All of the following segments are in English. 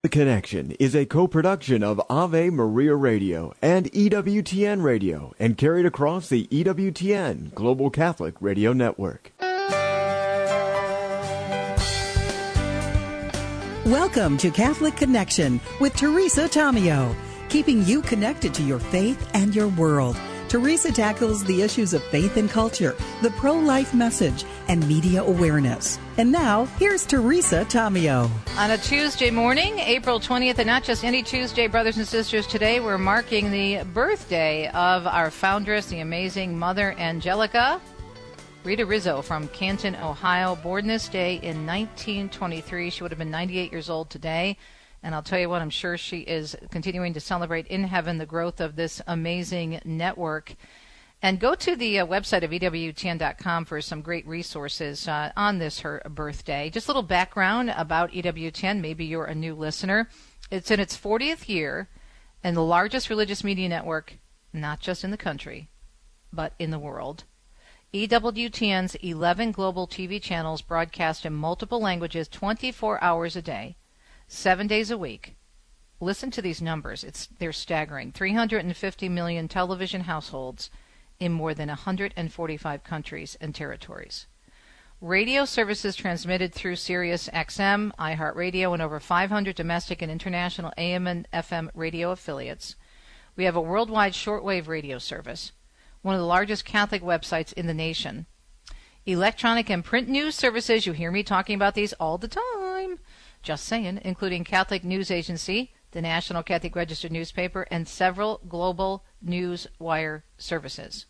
Connection is a co-production of Ave Maria Radio and EWTN Radio and carried across the EWTN Global Catholic Radio Network. Welcome to Catholic Connection with Teresa Tomeo, keeping you connected to your faith and your world. Teresa tackles the issues of faith and culture, the pro-life message, and media awareness. And now, here's Teresa Tomeo. On a Tuesday morning, April 20th, and not just any Tuesday, brothers and sisters, today we're marking the birthday of our foundress, the amazing Mother Angelica Rita Rizzo from Canton, Ohio, born this day in 1923. She would have been 98 years old today. And I'll tell you what, I'm sure she is continuing to celebrate in heaven the growth of this amazing network. And go to the website of EWTN.com for some great resources on this, her birthday. Just a little background about EWTN. Maybe you're a new listener. It's in its 40th year and the largest religious media network, not just in the country, but in the world. EWTN's 11 global TV channels broadcast in multiple languages 24 hours a day. 7 days a week. Listen to these numbers. They're staggering. 350 million television households in more than 145 countries and territories. Radio services transmitted through Sirius XM, iHeartRadio, and over 500 domestic and international AM and FM radio affiliates. We have a worldwide shortwave radio service, one of the largest Catholic websites in the nation. Electronic and print news services, you hear me talking about these all the time. Just saying, including Catholic News Agency, the National Catholic Register newspaper, and several global news wire services.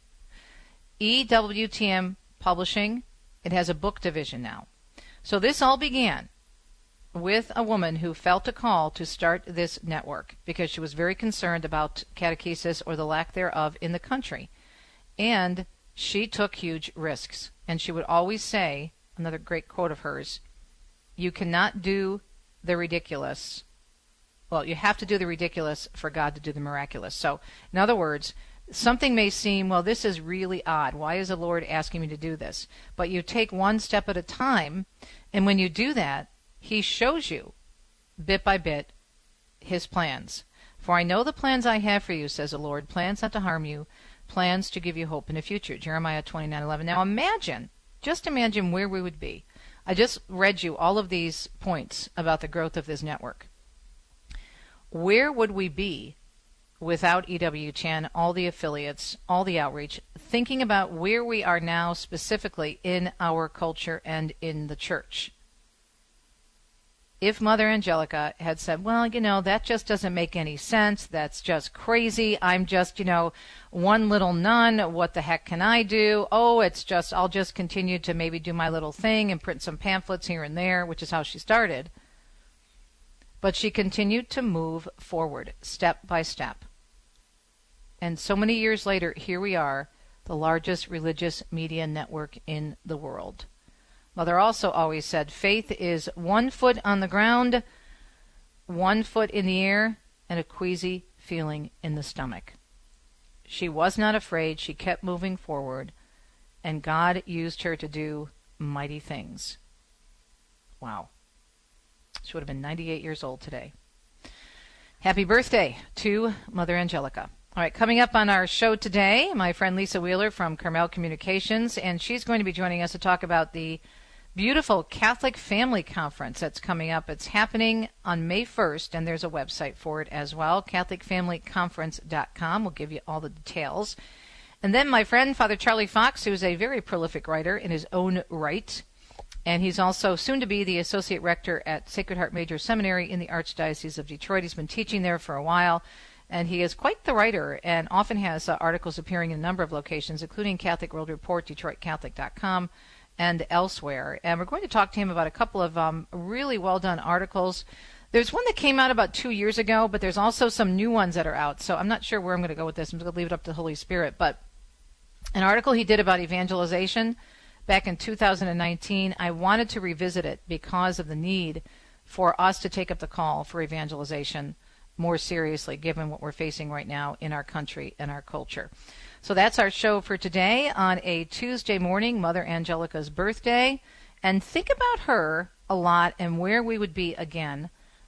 EWTN Publishing, it has a book division now. So this all began with a woman who felt a call to start this network because she was very concerned about catechesis or the lack thereof in the country. And she took huge risks. And she would always say, another great quote of hers, you cannot do the ridiculous. Well, you have to do the ridiculous for God to do the miraculous. So, in other words, something may seem, well, this is really odd. Why is the Lord asking me to do this? But you take one step at a time, and when you do that, He shows you, bit by bit, His plans. For I know the plans I have for you, says the Lord, plans not to harm you, plans to give you hope in the future. Jeremiah 29:11. Now just imagine where we would be. I just read you all of these points about the growth of this network. Where would we be without EWTN, all the affiliates, all the outreach, thinking about where we are now specifically in our culture and in the church? If Mother Angelica had said, well, that just doesn't make any sense. That's just crazy. I'm just, one little nun. What the heck can I do? Oh, I'll just continue to maybe do my little thing and print some pamphlets here and there, which is how she started. But she continued to move forward, step by step. And so many years later, here we are, the largest religious media network in the world. Mother also always said, faith is 1 foot on the ground, 1 foot in the air, and a queasy feeling in the stomach. She was not afraid. She kept moving forward, and God used her to do mighty things. Wow. She would have been 98 years old today. Happy birthday to Mother Angelica. All right, coming up on our show today, my friend Lisa Wheeler from Carmel Communications, and she's going to be joining us to talk about the beautiful Catholic Family Conference that's coming up. It's happening on May 1st, and there's a website for it as well, CatholicFamilyConference.com. We'll give you all the details. And then my friend, Father Charlie Fox, who's a very prolific writer in his own right, and he's also soon to be the Associate Rector at Sacred Heart Major Seminary in the Archdiocese of Detroit. He's been teaching there for a while, and he is quite the writer and often has articles appearing in a number of locations, including Catholic World Report, DetroitCatholic.com, and elsewhere. And we're going to talk to him about a couple of really well-done articles. There's one that came out about 2 years ago, but there's also some new ones that are out. So I'm not sure where I'm going to go with this. I'm just going to leave it up to the Holy Spirit. But an article he did about evangelization back in 2019, I wanted to revisit it because of the need for us to take up the call for evangelization more seriously, given what we're facing right now in our country and our culture. So that's our show for today on a Tuesday morning, Mother Angelica's birthday. And think about her a lot and where we would be again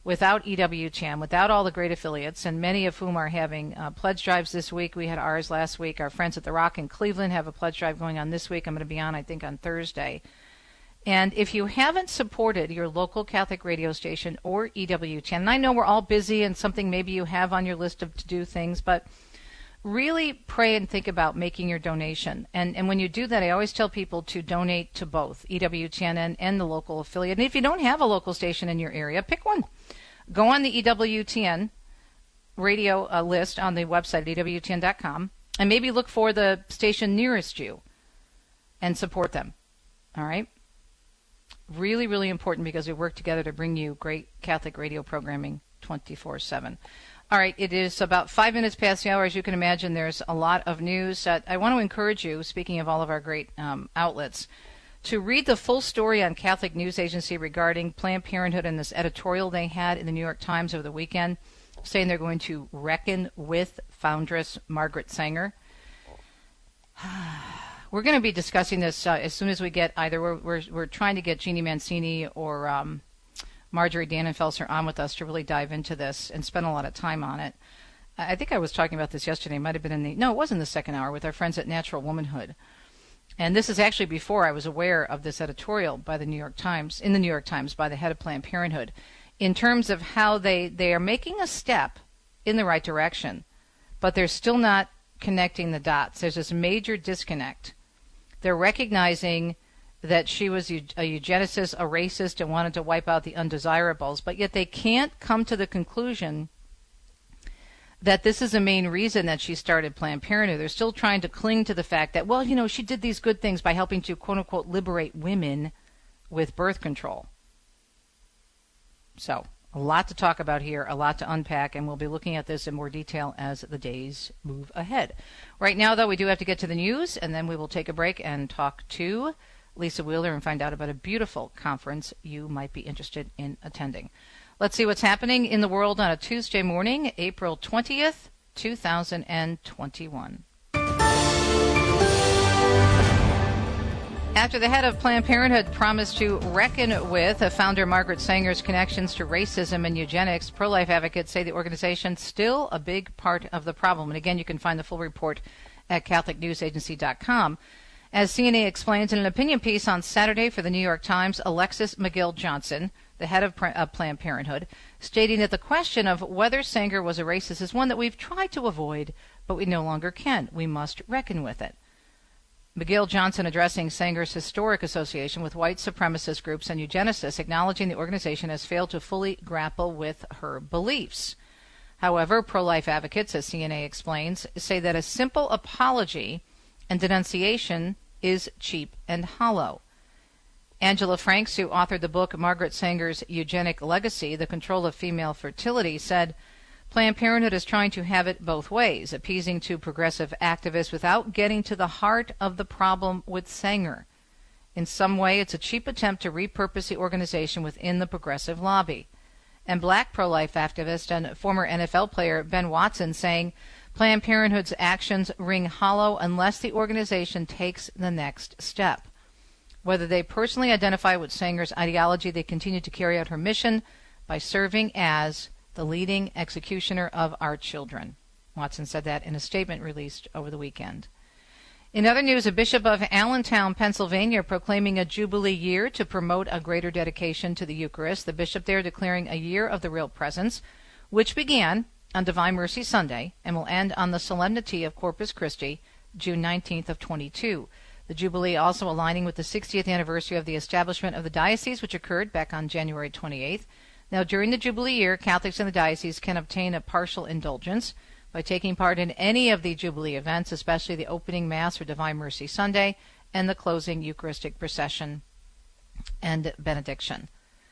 without EWTN, without all the great affiliates, and many of whom are having pledge drives this week. We had ours last week. Our friends at The Rock in Cleveland have a pledge drive going on this week. I'm going to be on, I think, on Thursday. And if you haven't supported your local Catholic radio station or EWTN, and I know we're all busy and something maybe you have on your list of to-do things, but really pray and think about making your donation. And when you do that, I always tell people to donate to both EWTN and the local affiliate. And if you don't have a local station in your area, pick one. Go on the EWTN radio list on the website, EWTN.com, and maybe look for the station nearest you and support them. All right? Really, really important because we work together to bring you great Catholic radio programming 24/7. All right, it is about 5 minutes past the hour. As you can imagine, there's a lot of news. I want to encourage you, speaking of all of our great outlets, to read the full story on Catholic News Agency regarding Planned Parenthood and this editorial they had in the New York Times over the weekend, saying they're going to reckon with foundress Margaret Sanger. We're going to be discussing this as soon as we get either we're trying to get Jeannie Mancini or Marjorie Dannenfelser on with us to really dive into this and spend a lot of time on it. I think I was talking about this yesterday. It might have been it was in the second hour with our friends at Natural Womanhood. And this is actually before I was aware of this editorial by the New York Times, in the New York Times, by the head of Planned Parenthood, in terms of how they are making a step in the right direction, but they're still not connecting the dots. There's this major disconnect. They're recognizing that she was a eugenicist, a racist, and wanted to wipe out the undesirables, but yet they can't come to the conclusion that this is the main reason that she started Planned Parenthood. They're still trying to cling to the fact that, well, she did these good things by helping to, quote-unquote, liberate women with birth control. So, a lot to talk about here, a lot to unpack, and we'll be looking at this in more detail as the days move ahead. Right now, though, we do have to get to the news, and then we will take a break and talk to Lisa Wheeler and find out about a beautiful conference you might be interested in attending. Let's see what's happening in the world on a Tuesday morning, April 20th, 2021. After the head of Planned Parenthood promised to reckon with founder Margaret Sanger's connections to racism and eugenics, pro-life advocates say the organization's still a big part of the problem. And again, you can find the full report at CatholicNewsAgency.com. As CNA explains in an opinion piece on Saturday for the New York Times, Alexis McGill-Johnson, the head of Planned Parenthood, stating that the question of whether Sanger was a racist is one that we've tried to avoid, but we no longer can. We must reckon with it. McGill-Johnson addressing Sanger's historic association with white supremacist groups and eugenicists, acknowledging the organization has failed to fully grapple with her beliefs. However, pro-life advocates, as CNA explains, say that a simple apology and denunciation is cheap and hollow. Angela Franks, who authored the book Margaret Sanger's Eugenic Legacy, The Control of Female Fertility, said, Planned Parenthood is trying to have it both ways, appeasing to progressive activists without getting to the heart of the problem with Sanger. In some way, it's a cheap attempt to repurpose the organization within the progressive lobby. And black pro-life activist and former NFL player Ben Watson saying, Planned Parenthood's actions ring hollow unless the organization takes the next step. Whether they personally identify with Sanger's ideology, they continue to carry out her mission by serving as the leading executioner of our children. Watson said that in a statement released over the weekend. In other news, a bishop of Allentown, Pennsylvania, proclaiming a Jubilee year to promote a greater dedication to the Eucharist. The bishop there declaring a year of the Real Presence, which began on Divine Mercy Sunday and will end on the Solemnity of Corpus Christi, June 19th of 22. The Jubilee also aligning with the 60th anniversary of the establishment of the diocese, which occurred back on January 28th. Now, during the Jubilee year, Catholics in the diocese can obtain a partial indulgence by taking part in any of the Jubilee events, especially the opening Mass for Divine Mercy Sunday and the closing Eucharistic procession and benediction.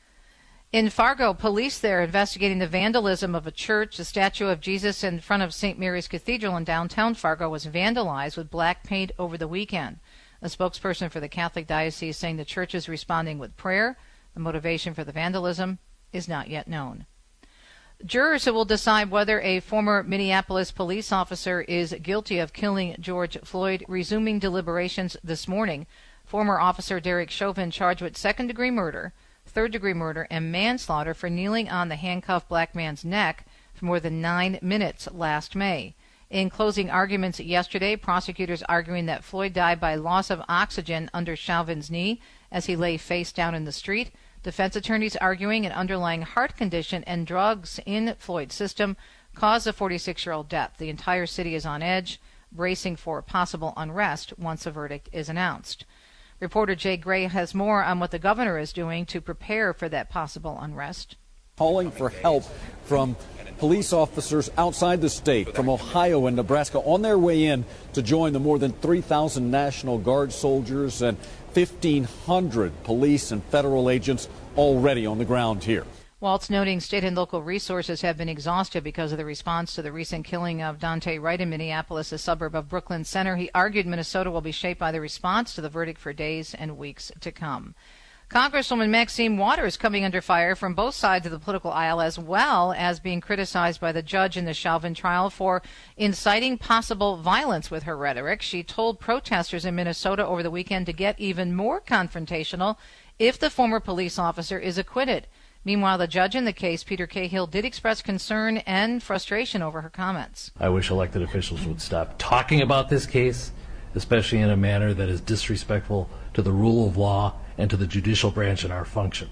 In Fargo, police there investigating the vandalism of a church. The statue of Jesus in front of St. Mary's Cathedral in downtown Fargo was vandalized with black paint over the weekend. A spokesperson for the Catholic Diocese saying the church is responding with prayer. The motivation for the vandalism is not yet known. Jurors who will decide whether a former Minneapolis police officer is guilty of killing George Floyd resuming deliberations this morning. Former officer Derek Chauvin charged with second-degree murder third-degree murder, and manslaughter for kneeling on the handcuffed black man's neck for more than 9 minutes last May. In closing arguments yesterday, prosecutors arguing that Floyd died by loss of oxygen under Chauvin's knee as he lay face down in the street. Defense attorneys arguing an underlying heart condition and drugs in Floyd's system caused the 46-year-old death. The entire city is on edge, bracing for possible unrest once a verdict is announced. Reporter Jay Gray has more on what the governor is doing to prepare for that possible unrest. Calling for help from police officers outside the state, from Ohio and Nebraska, on their way in to join the more than 3,000 National Guard soldiers and 1,500 police and federal agents already on the ground here. Waltz noting state and local resources have been exhausted because of the response to the recent killing of Dante Wright in Minneapolis, a suburb of Brooklyn Center. He argued Minnesota will be shaped by the response to the verdict for days and weeks to come. Congresswoman Maxine Waters coming under fire from both sides of the political aisle, as well as being criticized by the judge in the Chauvin trial for inciting possible violence with her rhetoric. She told protesters in Minnesota over the weekend to get even more confrontational if the former police officer is acquitted. Meanwhile, the judge in the case, Peter Cahill, did express concern and frustration over her comments. I wish elected officials would stop talking about this case, especially in a manner that is disrespectful to the rule of law and to the judicial branch in our function.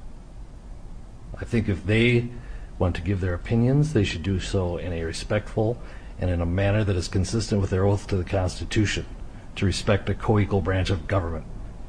I think if they want to give their opinions, they should do so in a respectful and in a manner that is consistent with their oath to the Constitution, to respect a co-equal branch of government.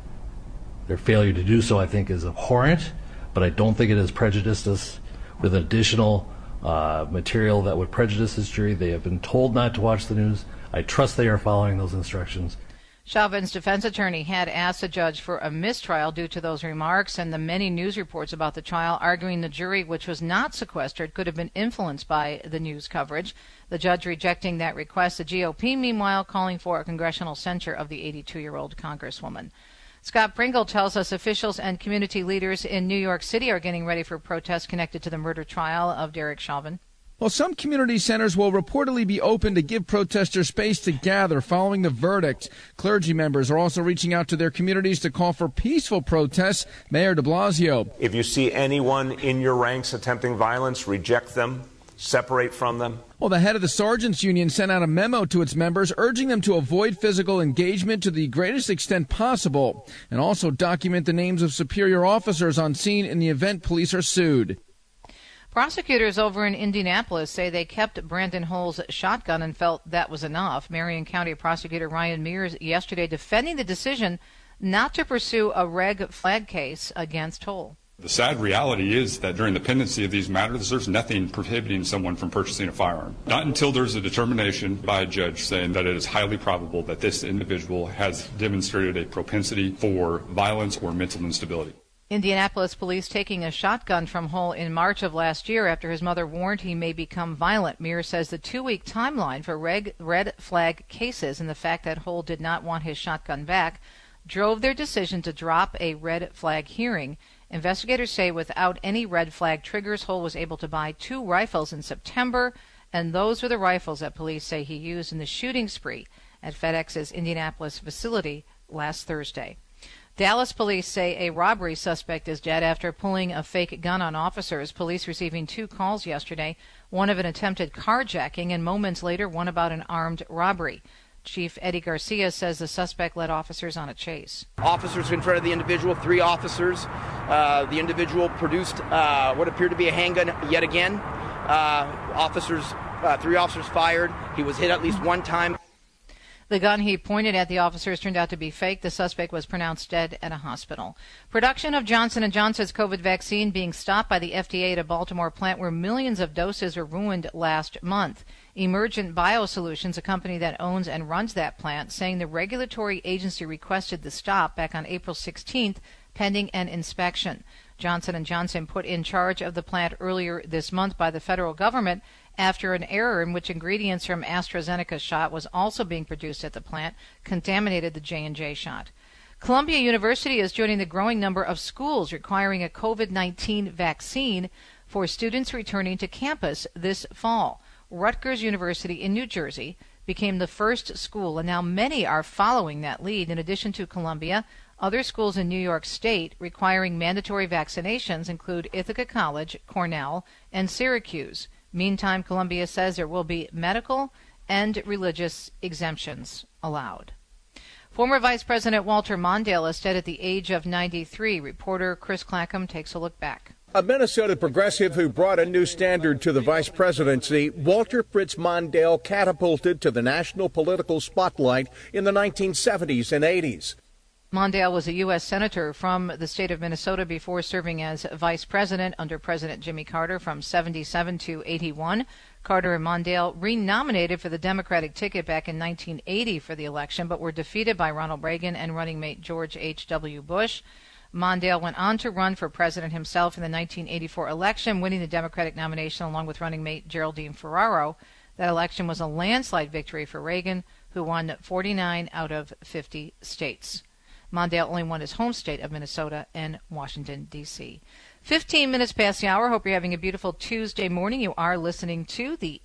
Their failure to do so, I think, is abhorrent, but I don't think it has prejudiced us with additional material that would prejudice this jury. They have been told not to watch the news. I trust they are following those instructions. Chauvin's defense attorney had asked the judge for a mistrial due to those remarks and the many news reports about the trial, arguing the jury, which was not sequestered, could have been influenced by the news coverage. The judge rejecting that request. The GOP, meanwhile, calling for a congressional censure of the 82-year-old congresswoman. Scott Pringle tells us officials and community leaders in New York City are getting ready for protests connected to the murder trial of Derek Chauvin. Well, some community centers will reportedly be open to give protesters space to gather following the verdict. Clergy members are also reaching out to their communities to call for peaceful protests. Mayor de Blasio. If you see anyone in your ranks attempting violence, reject them, separate from them. Well, the head of the Sergeants Union sent out a memo to its members urging them to avoid physical engagement to the greatest extent possible and also document the names of superior officers on scene in the event police are sued. Prosecutors over in Indianapolis say they kept Brandon Hull's shotgun and felt that was enough. Marion County Prosecutor Ryan Mears yesterday defending the decision not to pursue a red flag case against Hull. The sad reality is that during the pendency of these matters, there's nothing prohibiting someone from purchasing a firearm. Not until there's a determination by a judge saying that it is highly probable that this individual has demonstrated a propensity for violence or mental instability. Indianapolis police taking a shotgun from Hull in March of last year after his mother warned he may become violent. Mears says the 2-week timeline for red flag cases and the fact that Hull did not want his shotgun back drove their decision to drop a red flag hearing. Investigators say without any red flag triggers, Hull was able to buy 2 rifles in September, and those were the rifles that police say he used in the shooting spree at FedEx's Indianapolis facility last Thursday. Dallas police say a robbery suspect is dead after pulling a fake gun on officers. Police receiving 2 calls yesterday, one of an attempted carjacking and moments later one about an armed robbery. Chief Eddie Garcia says the suspect led officers on a chase. Officers in front of the individual, 3 officers. The individual produced what appeared to be a handgun yet again. 3 officers fired. He was hit at least 1 time. The gun he pointed at the officers turned out to be fake. The suspect was pronounced dead at a hospital. Production of Johnson & Johnson's COVID vaccine being stopped by the FDA at a Baltimore plant where millions of doses were ruined last month. Emergent Biosolutions, a company that owns and runs that plant, saying the regulatory agency requested the stop back on April 16th, pending an inspection. Johnson & Johnson put in charge of the plant earlier this month by the federal government after an error in which ingredients from AstraZeneca's shot was also being produced at the plant contaminated the J&J shot. Columbia University is joining the growing number of schools requiring a COVID-19 vaccine for students returning to campus this fall. Rutgers University in New Jersey became the first school, and now many are following that lead. In addition to Columbia, Other schools in New York State requiring mandatory vaccinations include Ithaca College, Cornell, and Syracuse. Meantime, Columbia says there will be medical and religious exemptions allowed. Former Vice President Walter Mondale is dead at the age of 93. Reporter Chris Clackham takes a look back. A Minnesota progressive who brought a new standard to the vice presidency, Walter Fritz Mondale catapulted to the national political spotlight in the 1970s and 80s. Mondale was a U.S. Senator from the state of Minnesota before serving as vice president under President Jimmy Carter from 77 to 81. Carter and Mondale renominated for the Democratic ticket back in 1980 for the election, but were defeated by Ronald Reagan and running mate George H.W. Bush. Mondale went on to run for president himself in the 1984 election, winning the Democratic nomination along with running mate Geraldine Ferraro. That election was a landslide victory for Reagan, who won 49 out of 50 states. Mondale only won his home state of Minnesota and Washington, D.C. 15 minutes past the hour. Hope you're having a beautiful Tuesday morning. You are listening to the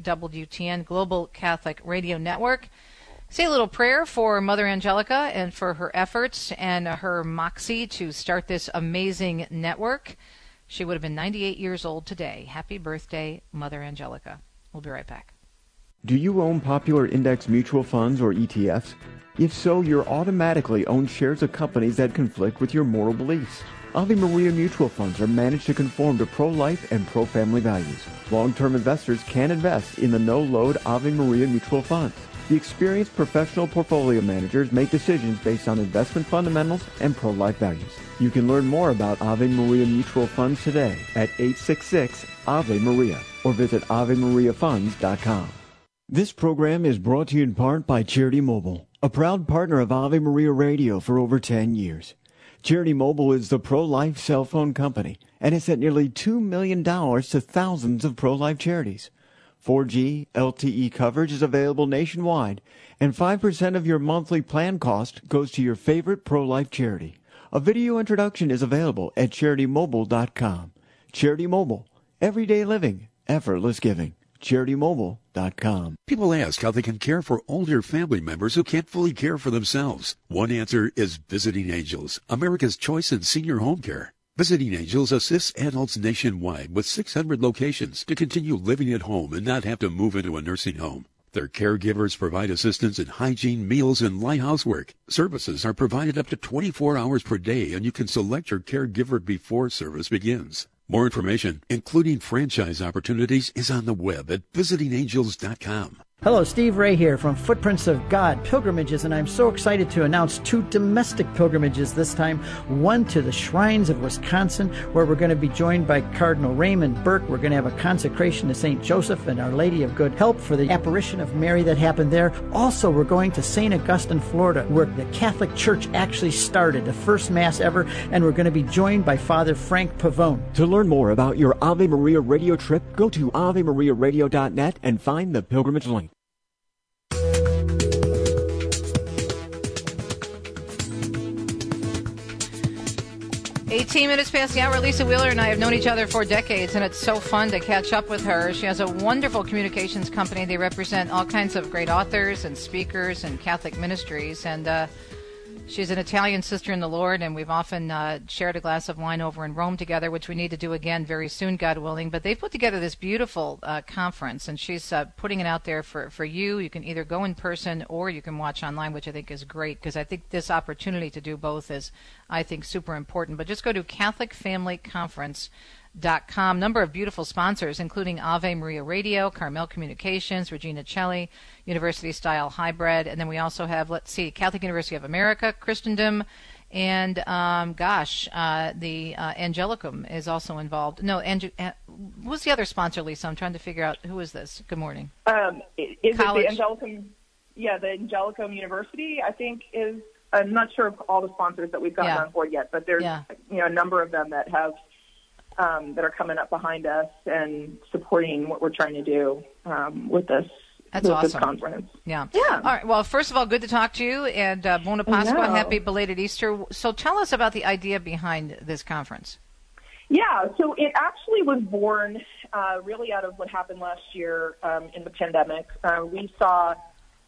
EWTN Global Catholic Radio Network. Say a little prayer for Mother Angelica and for her efforts and her moxie to start this amazing network. She would have been 98 years old today. Happy birthday, Mother Angelica. We'll be right back. Do you own popular index mutual funds or ETFs? If so, you're automatically own shares of companies that conflict with your moral beliefs. Ave Maria mutual funds are managed to conform to pro-life and pro-family values. Long-term investors can invest in the no-load Ave Maria mutual funds. The experienced professional portfolio managers make decisions based on investment fundamentals and pro-life values. You can learn more about Ave Maria mutual funds today at 866-AVE-MARIA or visit AveMariaFunds.com. This program is brought to you in part by Charity Mobile, a proud partner of Ave Maria Radio for over 10 years. Charity Mobile is the pro-life cell phone company and has sent nearly $2 million to thousands of pro-life charities. 4G LTE coverage is available nationwide, and 5% of your monthly plan cost goes to your favorite pro-life charity. A video introduction is available at CharityMobile.com. Charity Mobile, everyday living, effortless giving. CharityMobile.com. People ask how they can care for older family members who can't fully care for themselves. One answer is Visiting Angels, America's choice in senior home care. Visiting Angels assists adults nationwide with 600 locations to continue living at home and not have to move into a nursing home. Their caregivers provide assistance in hygiene, meals, and light housework. Services are provided up to 24 hours per day, and you can select your caregiver before service begins. More information, including franchise opportunities, is on the web at visitingangels.com. Hello, Steve Ray here from Footprints of God Pilgrimages, and I'm so excited to announce 2 domestic pilgrimages this time. One to the Shrines of Wisconsin, where we're going to be joined by Cardinal Raymond Burke. We're going to have a consecration to St. Joseph and Our Lady of Good Help for the apparition of Mary that happened there. Also, we're going to St. Augustine, Florida, where the Catholic Church actually started, the first Mass ever, and we're going to be joined by Father Frank Pavone. To learn more about your Ave Maria radio trip, go to AveMariaRadio.net and find the pilgrimage link. 18 minutes past the hour. Lisa Wheeler and I have known each other for decades, and it's so fun to catch up with her. She has a wonderful communications company. They represent all kinds of great authors and speakers and Catholic ministries, and she's an Italian sister in the Lord, and we've often shared a glass of wine over in Rome together, which we need to do again very soon, God willing. But they've put together this beautiful conference, and she's putting it out there for you. You can either go in person or you can watch online, which I think is great, because I think this opportunity to do both is, I think, super important. But just go to CatholicFamilyConference.com. Number of beautiful sponsors, including Ave Maria Radio, Carmel Communications, Regina Celli, University Style Hybrid, and then we also have, Catholic University of America, Christendom, and the Angelicum is also involved. No, who's the other sponsor, Lisa? I'm trying to figure out who is this. Good morning. Is it the Angelicum? Yeah, the Angelicum University, I think, is. I'm not sure of all the sponsors that we've gotten on board yet, but there's a number of them that have that are coming up behind us and supporting what we're trying to do with this. That's awesome. This conference. Yeah. All right. Well, first of all, good to talk to you, and Bona Pasqua, happy belated Easter. So tell us about the idea behind this conference. Yeah, so it actually was born really out of what happened last year in the pandemic. We saw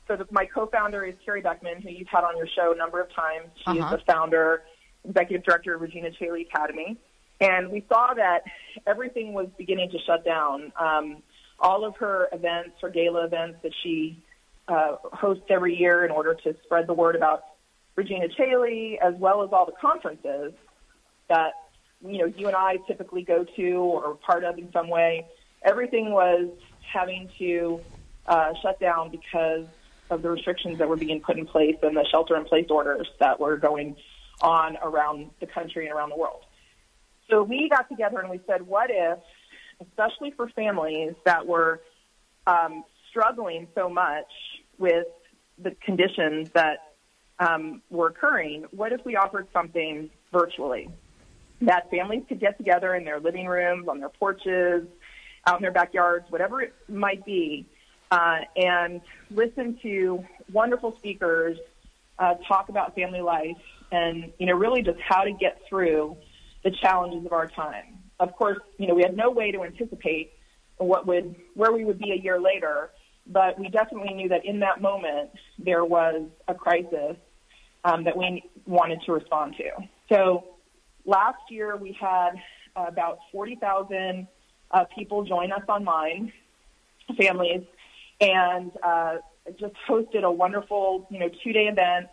my co-founder is Carrie Beckman, who you've had on your show a number of times. She is the founder, executive director of Regina Chaley Academy. And we saw that everything was beginning to shut down. All of her events, her gala events that she hosts every year in order to spread the word about Regina Chaley, as well as all the conferences that, you and I typically go to or are part of in some way, everything was having to shut down because of the restrictions that were being put in place and the shelter-in-place orders that were going on around the country and around the world. So we got together and we said, what if, especially for families that were struggling so much with the conditions that were occurring, what if we offered something virtually that families could get together in their living rooms, on their porches, out in their backyards, whatever it might be, and listen to wonderful speakers talk about family life and, really just how to get through the challenges of our time. Of course, we had no way to anticipate where we would be a year later, but we definitely knew that in that moment there was a crisis that we wanted to respond to. So last year we had about 40,000 people join us online, families, and just hosted a wonderful, 2-day event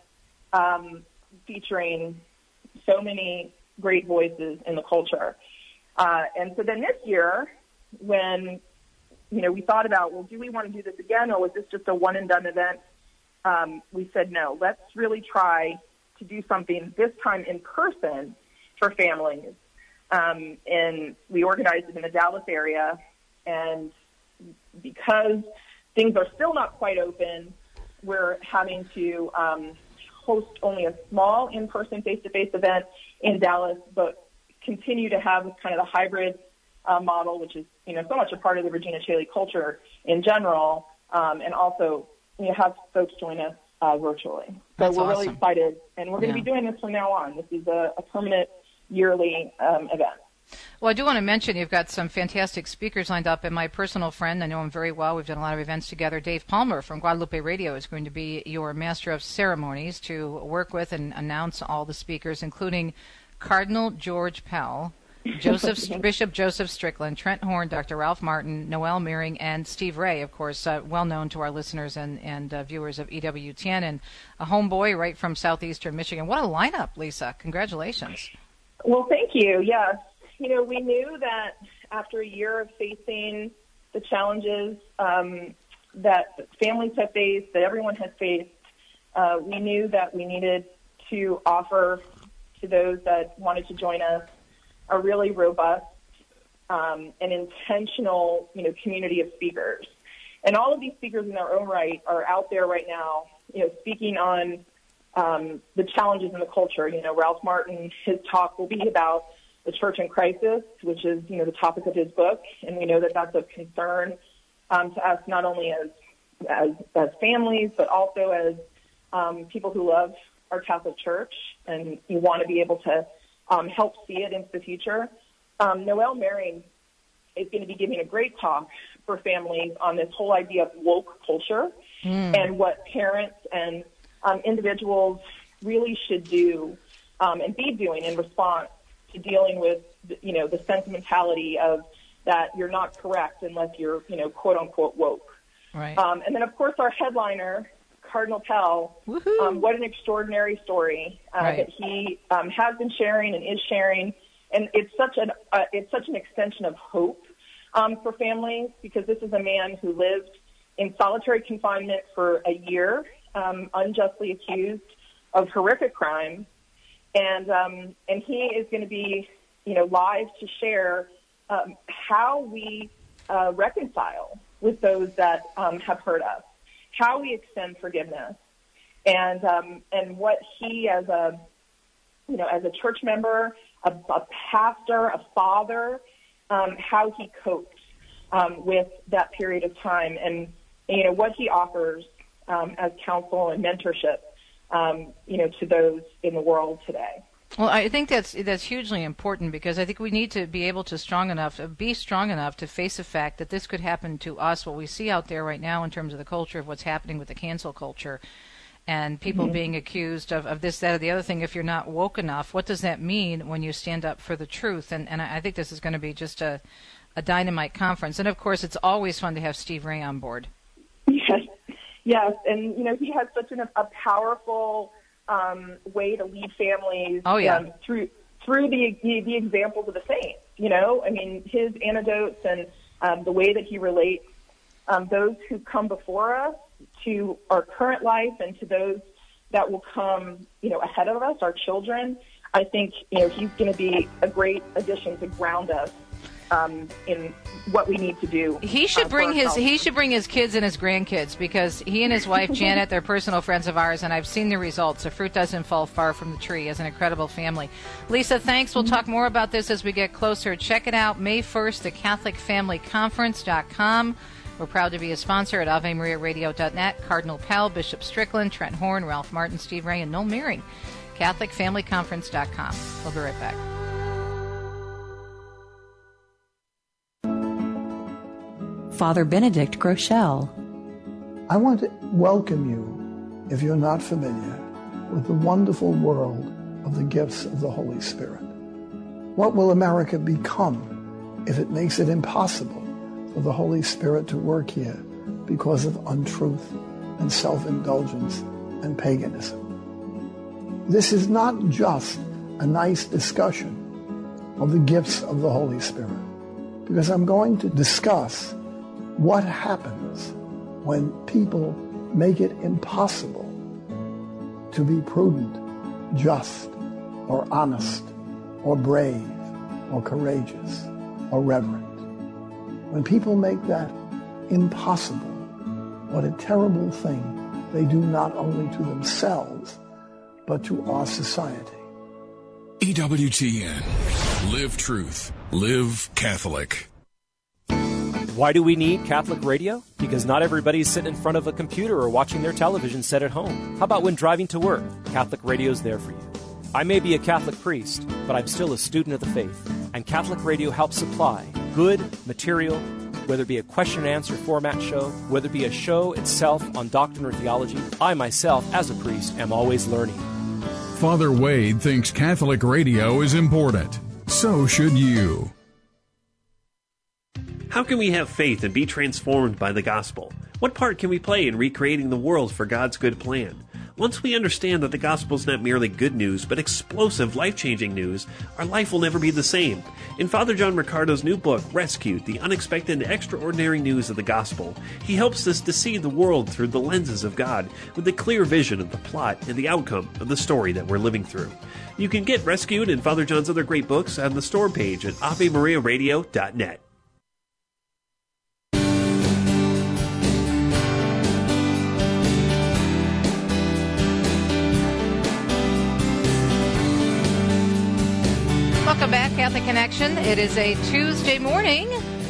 featuring so many great voices in the culture. And so then this year, when, we thought about, well, do we want to do this again, or was this just a one-and-done event? We said, no, let's really try to do something this time in person for families. And we organized it in the Dallas area, and because things are still not quite open, we're having to host only a small in-person face-to-face event in Dallas, but continue to have kind of the hybrid model, which is, so much a part of the Regina Chaley culture in general, and also, have folks join us virtually. So That's we're awesome. Really excited, and we're going to be doing this from now on. This is a permanent yearly event. Well, I do want to mention you've got some fantastic speakers lined up, and my personal friend, I know him very well, we've done a lot of events together, Dave Palmer from Guadalupe Radio is going to be your master of ceremonies to work with and announce all the speakers, including Cardinal George Pell, Bishop Joseph Strickland, Trent Horn, Dr. Ralph Martin, Noel Meering, and Steve Ray, of course, well known to our listeners and viewers of EWTN, and a homeboy right from southeastern Michigan. What a lineup, Lisa. Congratulations. Well, thank you. Yes. We knew that after a year of facing the challenges that families have faced, that everyone has faced, we knew that we needed to offer to those that wanted to join us a really robust and intentional, community of speakers. And all of these speakers in their own right are out there right now, speaking on the challenges in the culture. Ralph Martin, his talk will be about the church in crisis, which is, the topic of his book. And we know that that's of concern to us, not only as families, but also as people who love our Catholic Church and you want to be able to help see it into the future. Noel Meering is going to be giving a great talk for families on this whole idea of woke culture and what parents and individuals really should do and be doing in response to dealing with, the sentimentality of that you're not correct unless you're, quote unquote woke. Right. And then, of course, our headliner, Cardinal Pell, what an extraordinary story that he has been sharing and is sharing. And it's such an extension of hope for families, because this is a man who lived in solitary confinement for a year, unjustly accused of horrific crimes. And he is going to be, live to share how we reconcile with those that have hurt us, how we extend forgiveness, and what he, as a church member, a pastor, a father, how he coped with that period of time, and what he offers as counsel and mentorship, to those in the world today. Well, I think that's hugely important, because I think we need to be able to be strong enough to face the fact that this could happen to us. What we see out there right now in terms of the culture of what's happening with the cancel culture and people being accused of this, that, or the other thing. If you're not woke enough, what does that mean when you stand up for the truth? And I think this is going to be just a dynamite conference. And, of course, it's always fun to have Steve Ray on board. Yes. And, he has such a powerful way to lead families through the examples of the saints. I mean, his anecdotes and the way that he relates those who come before us to our current life and to those that will come, ahead of us, our children. I think, he's going to be a great addition to ground us in what we need to do. He should bring his kids and his grandkids, because he and his wife Janet, they're personal friends of ours, and I've seen the results. The fruit doesn't fall far from the tree. As an incredible family. Lisa, thanks. We'll talk more about this as we get closer. Check it out, May 1st, the CatholicFamilyConference.com. We're proud to be a sponsor at AveMariaRadio.net. Cardinal Pell, Bishop Strickland, Trent Horn, Ralph Martin, Steve Ray, and Noel Meering. CatholicFamilyConference.com. We'll be right back. Father Benedict Groeschel. I want to welcome you, if you're not familiar, with the wonderful world of the gifts of the Holy Spirit. What will America become if it makes it impossible for the Holy Spirit to work here because of untruth and self-indulgence and paganism? This is not just a nice discussion of the gifts of the Holy Spirit, because I'm going to discuss what happens when people make it impossible to be prudent, just, or honest, or brave, or courageous, or reverent. When people make that impossible, what a terrible thing they do not only to themselves, but to our society. EWTN. Live truth. Live Catholic. Why do we need Catholic radio? Because not everybody's sitting in front of a computer or watching their television set at home. How about when driving to work? Catholic radio's there for you. I may be a Catholic priest, but I'm still a student of the faith, and Catholic radio helps supply good material, whether it be a question and answer format show, whether it be a show itself on doctrine or theology. I myself, as a priest, am always learning. Father Wade thinks Catholic radio is important. So should you. How can we have faith and be transformed by the gospel? What part can we play in recreating the world for God's good plan? Once we understand that the gospel is not merely good news, but explosive, life-changing news, our life will never be the same. In Father John Riccardo's new book, Rescued, the unexpected and extraordinary news of the gospel, he helps us to see the world through the lenses of God, with a clear vision of the plot and the outcome of the story that we're living through. You can get Rescued and Father John's other great books on the store page at AveMariaRadio.net. Welcome back, Catholic Connection. It is a Tuesday morning.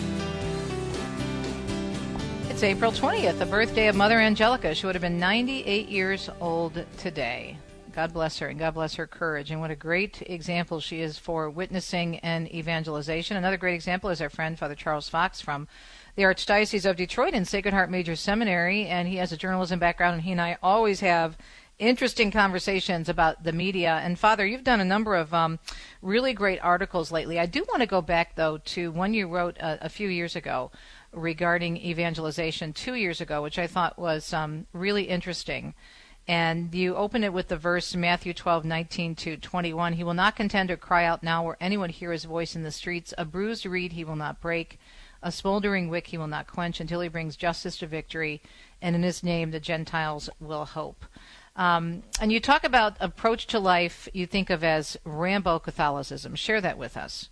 It's April 20th, the birthday of Mother Angelica. She would have been 98 years old today. God bless her, and God bless her courage. And what a great example she is for witnessing and evangelization. Another great example is our friend, Father Charles Fox, from the Archdiocese of Detroit in Sacred Heart Major Seminary. And he has a journalism background, and he and I always have interesting conversations about the media. And Father, you've done a number of really great articles lately. I do want to go back, though, to one you wrote a few years ago regarding evangelization 2 years ago, which I thought was really interesting. And you open it with the verse Matthew 12:19-21. He will not contend or cry out now or anyone hear his voice in the streets. A bruised reed he will not break. A smoldering wick he will not quench until he brings justice to victory. And in his name the Gentiles will hope. And you talk about approach to life you think of as Rambo Catholicism. Share that with us.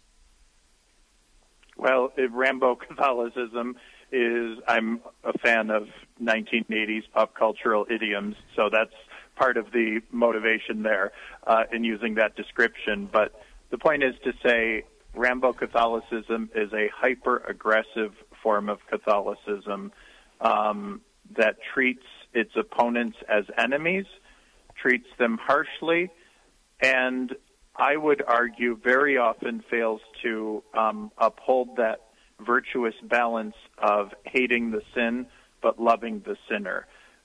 Well, Rambo Catholicism is, I'm a fan of 1980s pop cultural idioms, so that's part of the motivation there in using that description. But the point is to say Rambo Catholicism is a hyper-aggressive form of Catholicism that treats its opponents as enemies, treats them harshly, and I would argue, very often fails to uphold that virtuous balance of hating the sin but loving the sinner.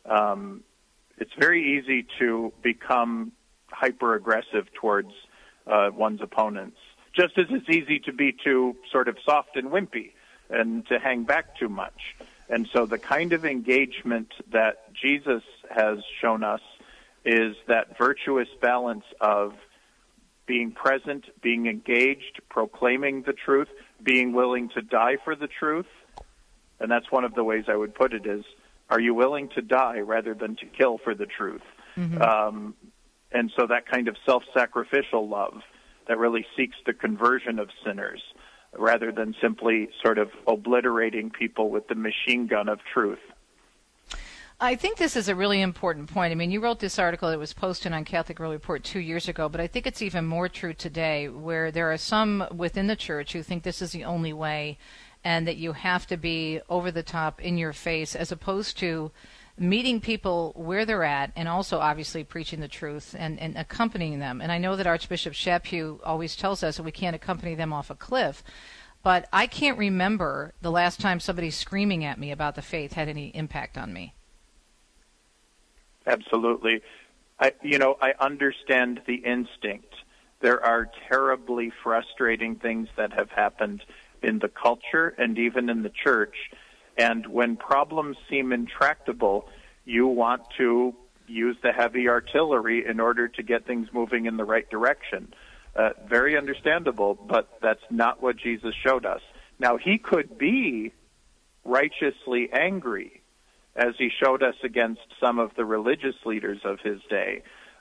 It's very easy to become hyper-aggressive towards one's opponents, just as it's easy to be too sort of soft and wimpy and to hang back too much. And so the kind of engagement that Jesus has shown us is that virtuous balance of being present, being engaged, proclaiming the truth, being willing to die for the truth. And that's one of the ways I would put it is, are you willing to die rather than to kill for the truth? Mm-hmm. And so that kind of self-sacrificial love that really seeks the conversion of sinners rather than simply sort of obliterating people with the machine gun of truth. I think this is a really important point. I mean, you wrote this article that was posted on Catholic World Report 2 years ago, but I think it's even more true today, where there are some within the church who think this is the only way and that you have to be over the top, in your face, as opposed to meeting people where they're at and also obviously preaching the truth and accompanying them. And I know that Archbishop Chaput always tells us that we can't accompany them off a cliff, but I can't remember the last time somebody screaming at me about the faith had any impact on me. Absolutely. I understand the instinct. There are terribly frustrating things that have happened in the culture and even in the church. And when problems seem intractable, you want to use the heavy artillery in order to get things moving in the right direction. Very understandable, but that's not what Jesus showed us. Now, he could be righteously angry, as he showed us against some of the religious leaders of his day.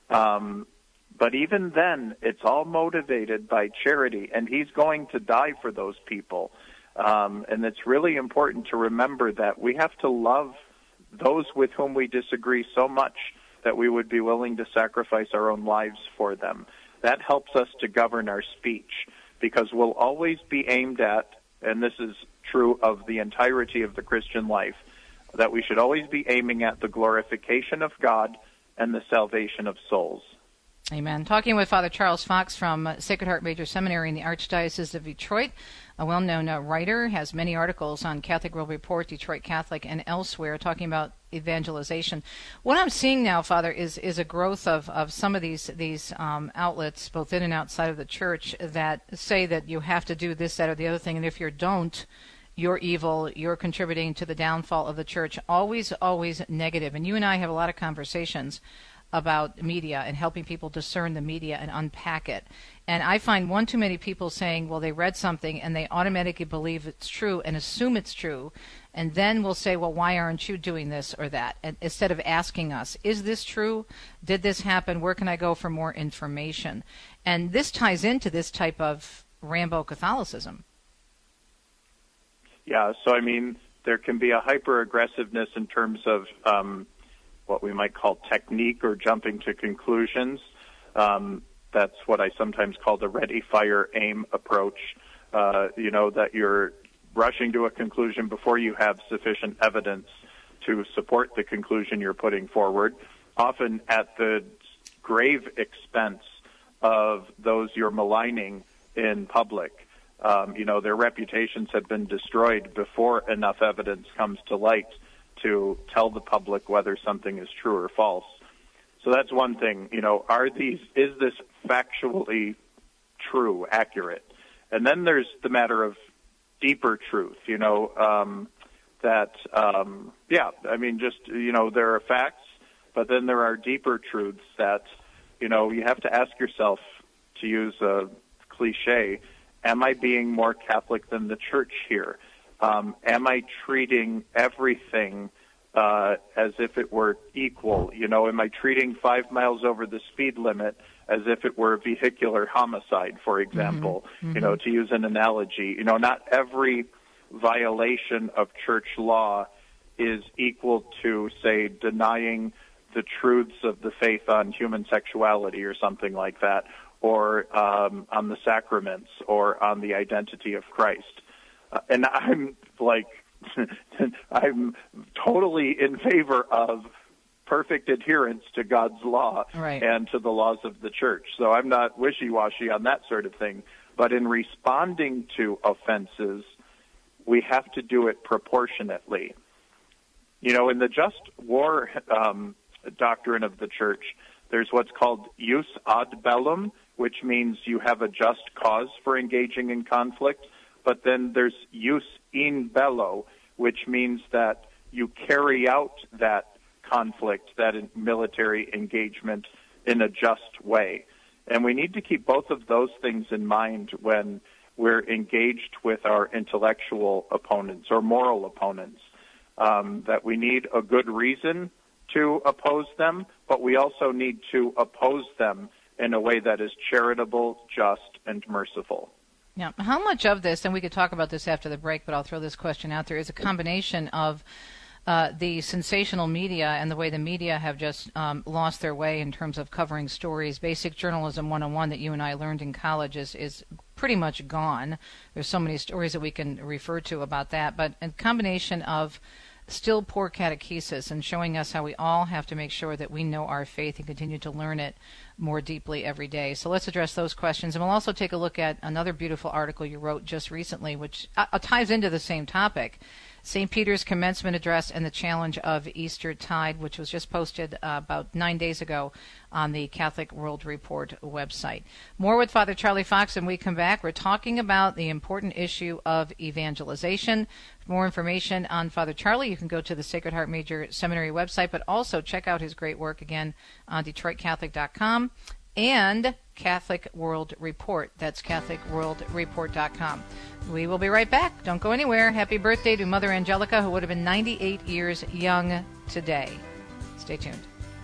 But even then, it's all motivated by charity, and he's going to die for those people. And it's really important to remember that we have to love those with whom we disagree so much that we would be willing to sacrifice our own lives for them. That helps us to govern our speech, because we'll always be aimed at, and this is true of the entirety of the Christian life, that we should always be aiming at the glorification of God and the salvation of souls. Amen. Talking with Father Charles Fox from Sacred Heart Major Seminary in the Archdiocese of Detroit, a well-known writer, has many articles on Catholic World Report, Detroit Catholic, and elsewhere, talking about evangelization. What I'm seeing now, Father, is a growth of some of these outlets, both in and outside of the church, that say that you have to do this, that, or the other thing, and if you don't, you're evil, you're contributing to the downfall of the church. Always, always negative. And you and I have a lot of conversations about media and helping people discern the media and unpack it. And I find one too many people saying, well, they read something and they automatically believe it's true and assume it's true, and then will say, well, why aren't you doing this or that? And instead of asking us, is this true? Did this happen? Where can I go for more information? And this ties into this type of Rambo Catholicism. Yeah, so I mean, there can be a hyper-aggressiveness in terms of what we might call technique or jumping to conclusions. That's what I sometimes call the ready, fire, aim approach, that you're rushing to a conclusion before you have sufficient evidence to support the conclusion you're putting forward, often at the grave expense of those you're maligning in public. Their reputations have been destroyed before enough evidence comes to light to tell the public whether something is true or false. So that's one thing. Is this factually true, accurate? And then there's the matter of deeper truth, there are facts, but then there are deeper truths that, you have to ask yourself, to use a cliche, am I being more Catholic than the Church here? Am I treating everything as if it were equal? Am I treating 5 miles over the speed limit as if it were vehicular homicide, for example? Mm-hmm. To use an analogy, not every violation of church law is equal to, say, denying the truths of the faith on human sexuality or something like that, or on the sacraments, or on the identity of Christ. And I'm I'm totally in favor of perfect adherence to God's law and to the laws of the church. So I'm not wishy-washy on that sort of thing. But in responding to offenses, we have to do it proportionately. You know, in the just war doctrine of the church, there's what's called jus ad bellum, which means you have a just cause for engaging in conflict. But then there's jus in bello, which means that you carry out that conflict, that military engagement, in a just way. And we need to keep both of those things in mind when we're engaged with our intellectual opponents or moral opponents, that we need a good reason to oppose them, but we also need to oppose them in a way that is charitable, just, and merciful. Yeah. How much of this, and we could talk about this after the break, but I'll throw this question out there, is a combination of the sensational media and the way the media have just lost their way in terms of covering stories. Basic Journalism 101 that you and I learned in college is pretty much gone. There's so many stories that we can refer to about that, but a combination of still poor catechesis and showing us how we all have to make sure that we know our faith and continue to learn it more deeply every day. So let's address those questions. And we'll also take a look at another beautiful article you wrote just recently, which ties into the same topic. St. Peter's Commencement Address and the Challenge of Eastertide, which was just posted about 9 days ago on the Catholic World Report website. More with Father Charlie Fox, and we come back. We're talking about the important issue of evangelization. For more information on Father Charlie, you can go to the Sacred Heart Major Seminary website, but also check out his great work again on DetroitCatholic.com and Catholic World Report. That's CatholicWorldReport.com. We will be right back. Don't go anywhere. Happy birthday to Mother Angelica, who would have been 98 years young today. Stay tuned.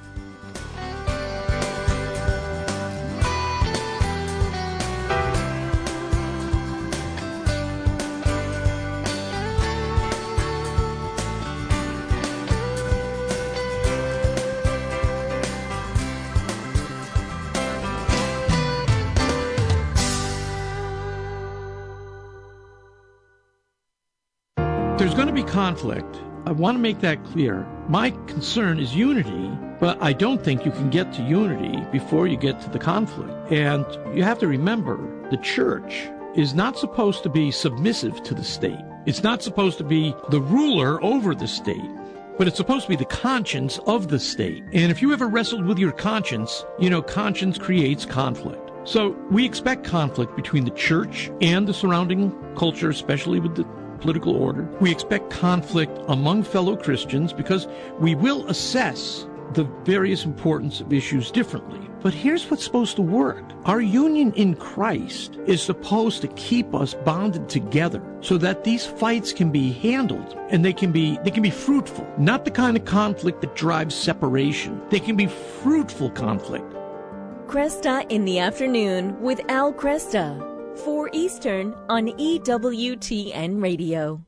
There's going to be conflict. I want to make that clear. My concern is unity, but I don't think you can get to unity before you get to the conflict. And you have to remember, the church is not supposed to be submissive to the state. It's not supposed to be the ruler over the state, but it's supposed to be the conscience of the state. And if you ever wrestled with your conscience, you know conscience creates conflict. So we expect conflict between the church and the surrounding culture, especially with the political order. We expect conflict among fellow Christians because we will assess the various importance of issues differently. But here's what's supposed to work. Our union in Christ is supposed to keep us bonded together so that these fights can be handled and they can be fruitful. Not the kind of conflict that drives separation. They can be fruitful conflict. Cresta in the Afternoon with Al Cresta. 4 Eastern on EWTN Radio.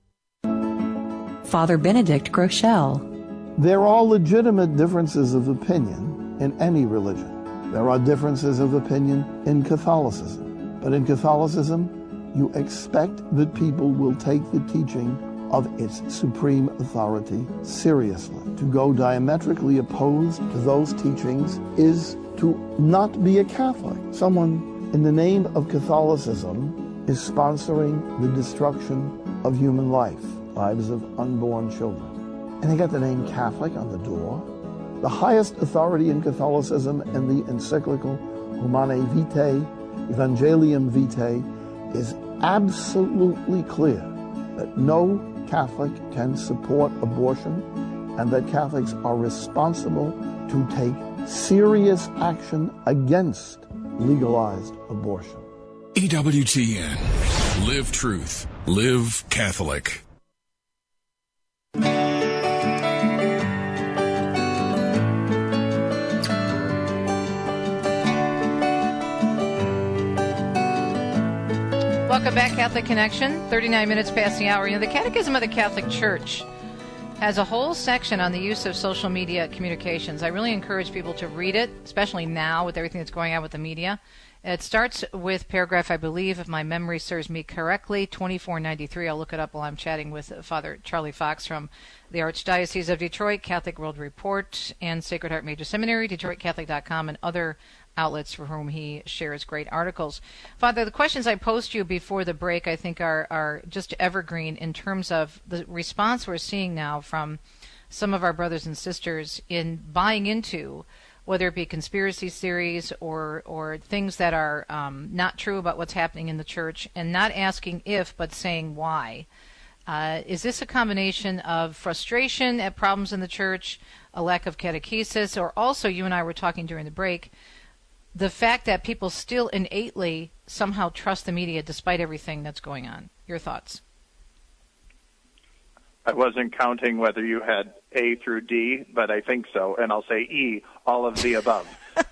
Father Benedict Groeschel. There are legitimate differences of opinion in any religion. There are differences of opinion in Catholicism. But in Catholicism, you expect that people will take the teaching of its supreme authority seriously. To go diametrically opposed to those teachings is to not be a Catholic. Someone in the name of Catholicism is sponsoring the destruction of human life, lives of unborn children. And they got the name Catholic on the door. The highest authority in Catholicism and the encyclical Humanae Vitae, Evangelium Vitae, is absolutely clear that no Catholic can support abortion and that Catholics are responsible to take serious action against legalized abortion. EWTN. Live truth. Live Catholic. Welcome back, Catholic Connection. 39 minutes past the hour. You know, the Catechism of the Catholic Church has a whole section on the use of social media communications. I really encourage people to read it, especially now with everything that's going on with the media. It starts with paragraph, I believe, if my memory serves me correctly, 2493. I'll look it up while I'm chatting with Father Charlie Fox from the Archdiocese of Detroit, Catholic World Report, and Sacred Heart Major Seminary, DetroitCatholic.com, and other outlets for whom he shares great articles. Father, the questions I posed to you before the break, I think, are just evergreen in terms of the response we're seeing now from some of our brothers and sisters in buying into whether it be conspiracy theories or things that are not true about what's happening in the church, and not asking if, but saying why. Is this a combination of frustration at problems in the church, a lack of catechesis, or also, you and I were talking during the break, the fact that people still innately somehow trust the media despite everything that's going on? Your thoughts? I wasn't counting whether you had A through D, but I think so, and I'll say E, all of the above.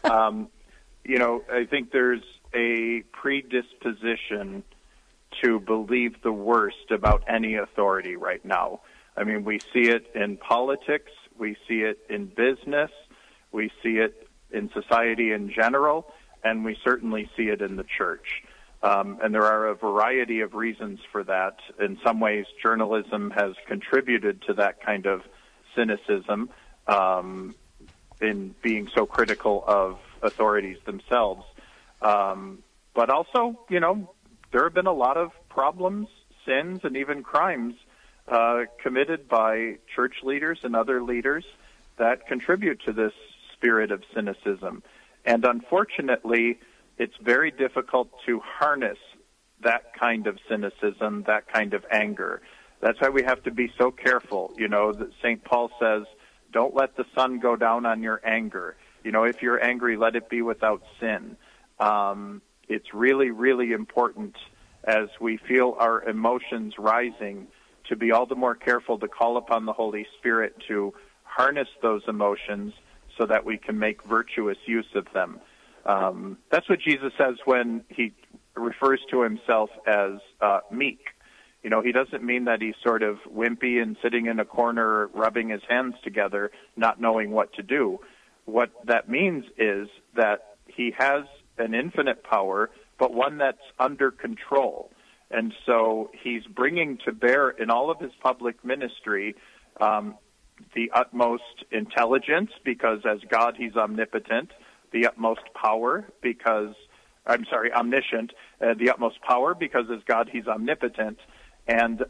I think there's a predisposition to believe the worst about any authority right now. I mean, we see it in politics, we see it in business, we see it in society in general, and we certainly see it in the church. And there are a variety of reasons for that. In some ways, journalism has contributed to that kind of cynicism in being so critical of authorities themselves. But also, there have been a lot of problems, sins, and even crimes committed by church leaders and other leaders that contribute to this spirit of cynicism. And unfortunately, it's very difficult to harness that kind of cynicism, that kind of anger. That's why we have to be so careful. That St. Paul says, don't let the sun go down on your anger. If you're angry, let it be without sin. It's really, really important as we feel our emotions rising to be all the more careful to call upon the Holy Spirit to harness those emotions so that we can make virtuous use of them. That's what Jesus says when he refers to himself as meek. He doesn't mean that he's sort of wimpy and sitting in a corner rubbing his hands together, not knowing what to do. What that means is that he has an infinite power, but one that's under control. And so he's bringing to bear in all of his public ministry the utmost intelligence, because as God he's omnipotent, the utmost power omniscient, the utmost power because as God he's omnipotent, and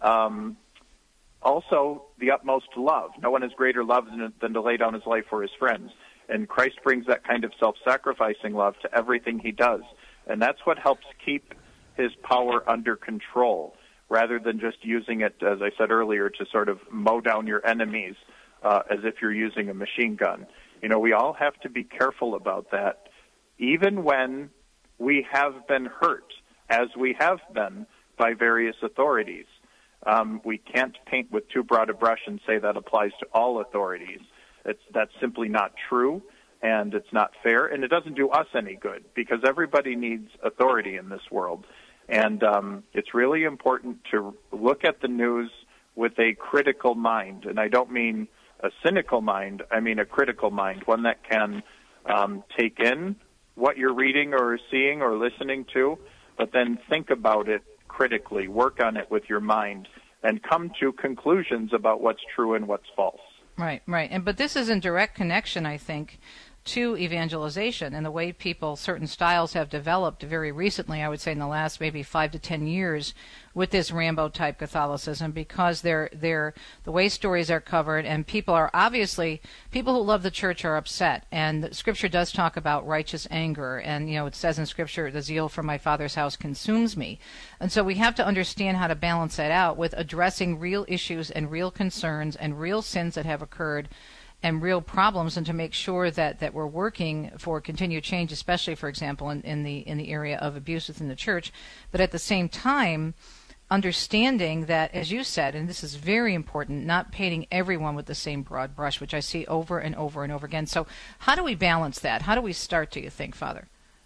also the utmost love. No one has greater love than to lay down his life for his friends. And Christ brings that kind of self-sacrificing love to everything he does. And that's what helps keep his power under control, rather than just using it, as I said earlier, to sort of mow down your enemies as if you're using a machine gun. We all have to be careful about that, even when we have been hurt, as we have been by various authorities. We can't paint with too broad a brush and say that applies to all authorities. That's simply not true, and it's not fair, and it doesn't do us any good, because everybody needs authority in this world. And it's really important to look at the news with a critical mind, and I don't mean a cynical mind, I mean a critical mind, one that can take in what you're reading or seeing or listening to, but then think about it critically, work on it with your mind, and come to conclusions about what's true and what's false. Right. But this is in direct connection, I think, to evangelization and the way certain styles have developed very recently, I would say in the last maybe 5 to 10 years, with this Rambo-type Catholicism, because the way stories are covered, and people who love the church are upset. And Scripture does talk about righteous anger, and it says in Scripture, the zeal for my Father's house consumes me. And so we have to understand how to balance that out with addressing real issues and real concerns and real sins that have occurred and real problems, and to make sure that we're working for continued change, especially, for example, in the area of abuse within the church, but at the same time understanding that, as you said, and this is very important, not painting everyone with the same broad brush, which I see over and over and over again. So how do we balance that? How do we start, do you think, Father?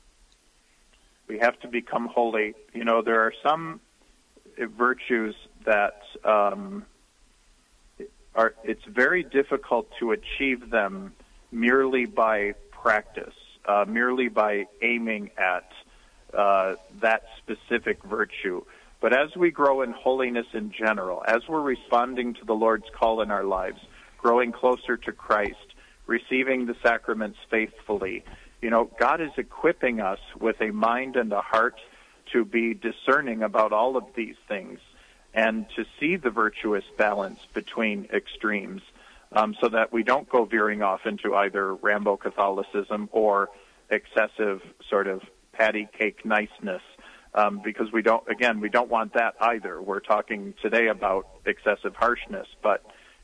We have to become holy. There are some virtues that it's very difficult to achieve them merely by practice, merely by aiming at that specific virtue. But as we grow in holiness in general, as we're responding to the Lord's call in our lives, growing closer to Christ, receiving the sacraments faithfully, God is equipping us with a mind and a heart to be discerning about all of these things and to see the virtuous balance between extremes, so that we don't go veering off into either Rambo Catholicism or excessive sort of patty cake niceness, because we don't want that either. We're talking today about excessive harshness, but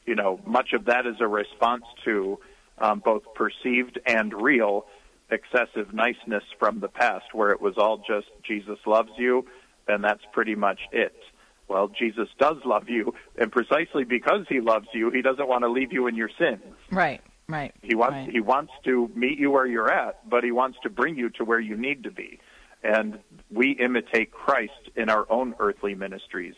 much of that is a response to both perceived and real excessive niceness from the past, where it was all just Jesus loves you, and that's pretty much it. Well, Jesus does love you, and precisely because he loves you, he doesn't want to leave you in your sins. Right. He wants to meet you where you're at, but he wants to bring you to where you need to be. And we imitate Christ in our own earthly ministries.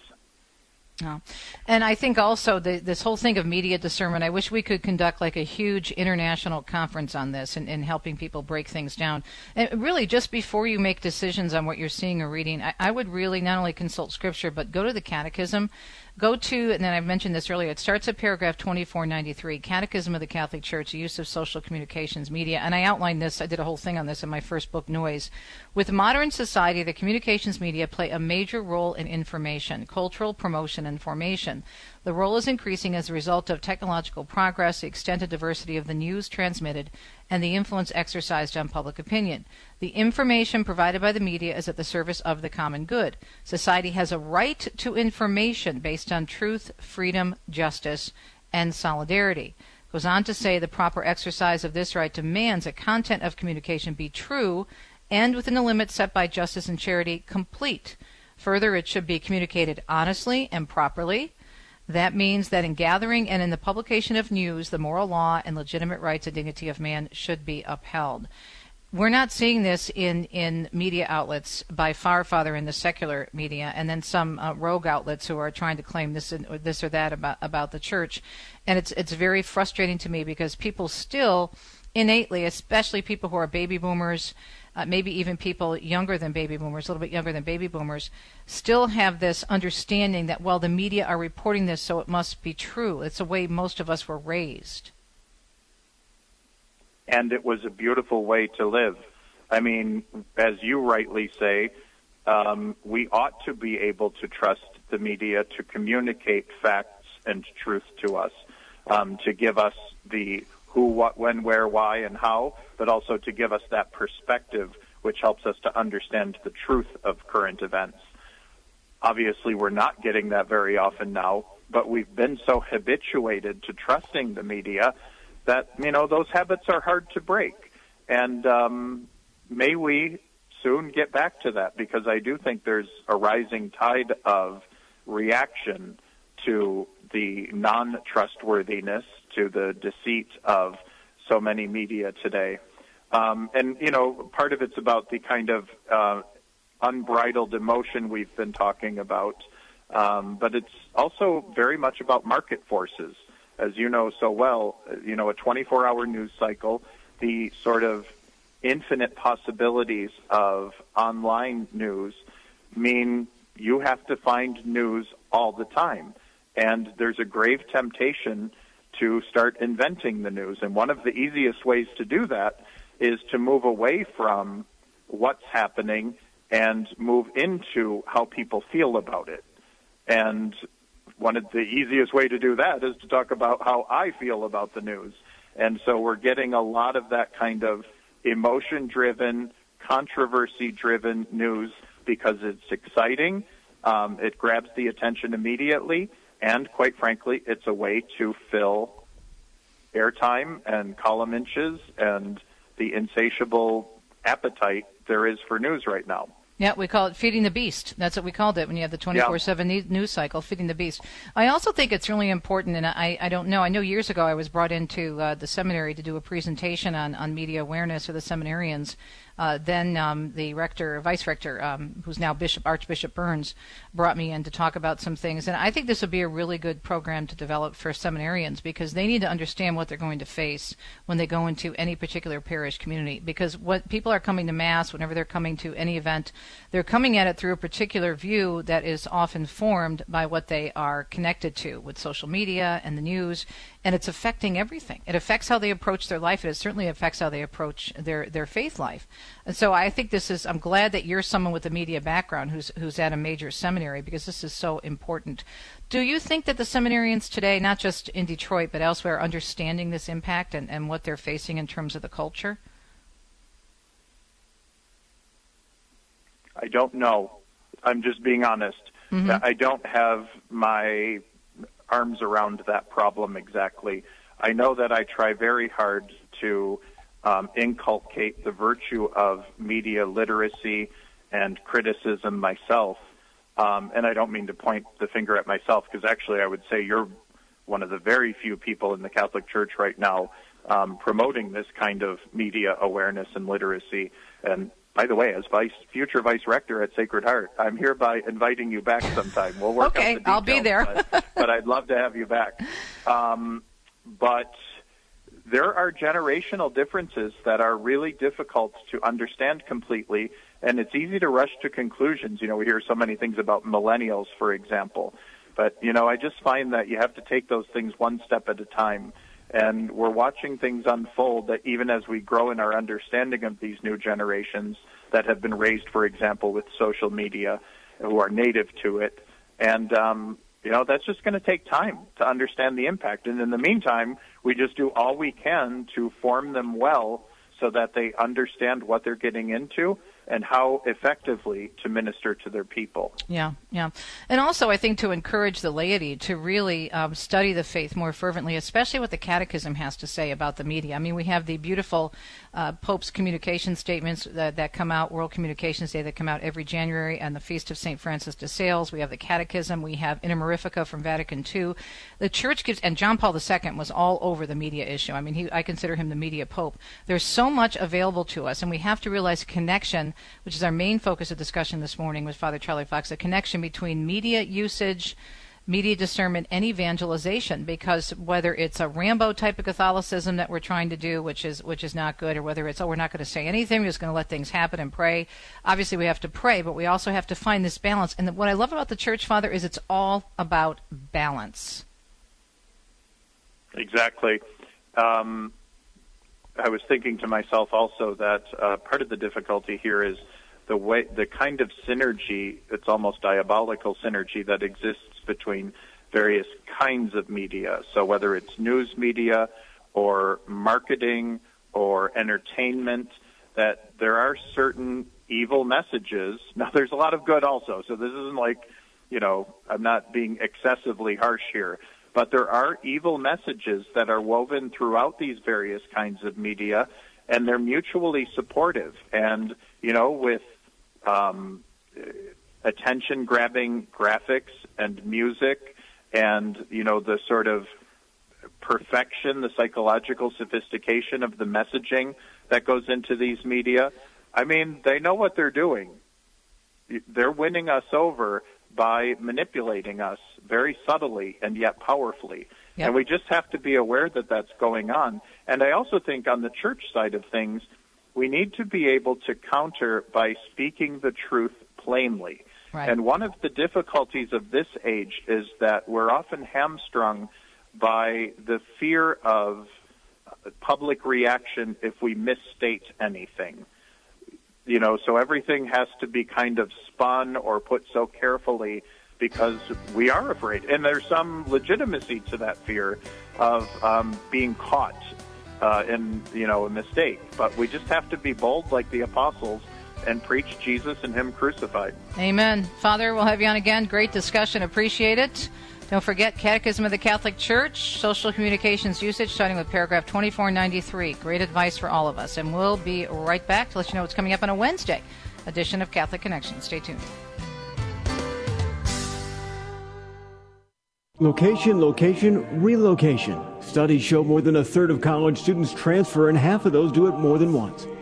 Oh. And I think also this whole thing of media discernment, I wish we could conduct like a huge international conference on this and helping people break things down. And really, just before you make decisions on what you're seeing or reading, I would really not only consult Scripture, but go to the Catechism. Go to, and then I mentioned this earlier, it starts at paragraph 2493, Catechism of the Catholic Church, Use of Social Communications Media. And I outlined this, I did a whole thing on this in my first book, Noise. With modern society, the communications media play a major role in information, cultural promotion, and formation. The role is increasing as a result of technological progress, the extent and diversity of the news transmitted, and the influence exercised on public opinion. The information provided by the media is at the service of the common good. Society has a right to information based on truth, freedom, justice, and solidarity. Goes on to say the proper exercise of this right demands that content of communication be true and, within the limits set by justice and charity, complete. Further, it should be communicated honestly and properly. That means that in gathering and in the publication of news, the moral law and legitimate rights and dignity of man should be upheld. We're not seeing this in media outlets by far, Father, in the secular media, and then some rogue outlets who are trying to claim this or that about the church. And it's very frustrating to me because people still innately, especially people who are baby boomers, maybe even people younger than baby boomers, a little bit younger than baby boomers, still have this understanding that, well, the media are reporting this, so it must be true. It's the way most of us were raised. And it was a beautiful way to live. I mean, as you rightly say, we ought to be able to trust the media to communicate facts and truth to us, to give us the who, what, when, where, why, and how, but also to give us that perspective which helps us to understand the truth of current events. Obviously, we're not getting that very often now, but we've been so habituated to trusting the media that, those habits are hard to break. And may we soon get back to that, because I do think there's a rising tide of reaction to the non-trustworthiness, to the deceit of so many media today. And part of it's about the kind of unbridled emotion we've been talking about, but it's also very much about market forces. As you know so well, a 24-hour news cycle, the sort of infinite possibilities of online news mean you have to find news all the time. And there's a grave temptation to start inventing the news. And one of the easiest ways to do that is to move away from what's happening and move into how people feel about it. And one of the easiest way to do that is to talk about how I feel about the news. And so we're getting a lot of that kind of emotion-driven, controversy-driven news because it's exciting, it grabs the attention immediately, and quite frankly, it's a way to fill airtime and column inches and the insatiable appetite there is for news right now. Yeah, we call it feeding the beast. That's what we called it when you have the 24/7 news cycle, feeding the beast. I also think it's really important, and I don't know. I know years ago I was brought into the seminary to do a presentation on media awareness for the seminarians Then the rector, vice rector, who's now Archbishop Burns, brought me in to talk about some things. And I think this would be a really good program to develop for seminarians, because they need to understand what they're going to face when they go into any particular parish community. Because what people are coming to Mass, whenever they're coming to any event, they're coming at it through a particular view that is often formed by what they are connected to with social media and the news, and it's affecting everything. It affects how they approach their life. It certainly affects how they approach their faith life. And so I think I'm glad that you're someone with a media background who's at a major seminary, because this is so important. Do you think that the seminarians today, not just in Detroit but elsewhere, are understanding this impact and what they're facing in terms of the culture? I don't know. I'm just being honest. Mm-hmm. I don't have my arms around that problem exactly. I know that I try very hard to inculcate the virtue of media literacy and criticism myself. And I don't mean to point the finger at myself, because actually I would say you're one of the very few people in the Catholic Church right now promoting this kind of media awareness and literacy. And by the way, as future vice rector at Sacred Heart, I'm hereby inviting you back sometime. We'll work out the details, I'll be there. but I'd love to have you back. But there are generational differences that are really difficult to understand completely, and it's easy to rush to conclusions. You know, we hear so many things about millennials, for example. But, you know, I just find that you have to take those things one step at a time. And we're watching things unfold that even as we grow in our understanding of these new generations that have been raised, for example, with social media, who are native to it. And, you know, that's just going to take time to understand the impact. And in the meantime, we just do all we can to form them well so that they understand what they're getting into and how effectively to minister to their people. Yeah. And also, I think, to encourage the laity to really study the faith more fervently, especially what the Catechism has to say about the media. I mean, we have the beautiful Pope's communication statements that come out, World Communications Day, that come out every January, and the Feast of St. Francis de Sales. We have the Catechism. We have Inter Mirifica from Vatican II. The Church gives, and John Paul II was all over the media issue. I mean, I consider him the media pope. There's so much available to us, and we have to realize a connection, which is our main focus of discussion this morning with Father Charlie Fox, a connection between media usage, media discernment, and evangelization, because whether it's a Rambo type of Catholicism that we're trying to do, which is not good, or whether it's, we're not going to say anything, we're just going to let things happen and pray. Obviously, we have to pray, but we also have to find this balance. And what I love about the Church, Father, is it's all about balance. Exactly. I was thinking to myself also that part of the difficulty here is the kind of synergy, it's almost diabolical synergy, that exists between various kinds of media. So whether it's news media or marketing or entertainment, that there are certain evil messages. Now, there's a lot of good also, so this isn't like, you know, I'm not being excessively harsh here. But there are evil messages that are woven throughout these various kinds of media, and they're mutually supportive. And, you know, with attention-grabbing graphics and music and, you know, the sort of perfection, the psychological sophistication of the messaging that goes into these media, I mean, they know what they're doing. They're winning us over by manipulating us very subtly and yet powerfully. Yep. And we just have to be aware that that's going on. And I also think on the church side of things, we need to be able to counter by speaking the truth plainly. Right. And one of the difficulties of this age is that we're often hamstrung by the fear of public reaction if we misstate anything. You know, so everything has to be kind of spun or put so carefully because we are afraid. And there's some legitimacy to that fear of being caught in, you know, a mistake. But we just have to be bold like the apostles and preach Jesus and Him crucified. Amen. Father, we'll have you on again. Great discussion. Appreciate it. Don't forget, Catechism of the Catholic Church, social communications usage, starting with paragraph 2493. Great advice for all of us. And we'll be right back to let you know what's coming up on a Wednesday edition of Catholic Connection. Stay tuned. Location, location, relocation. Studies show more than a third of college students transfer, and half of those do it more than once.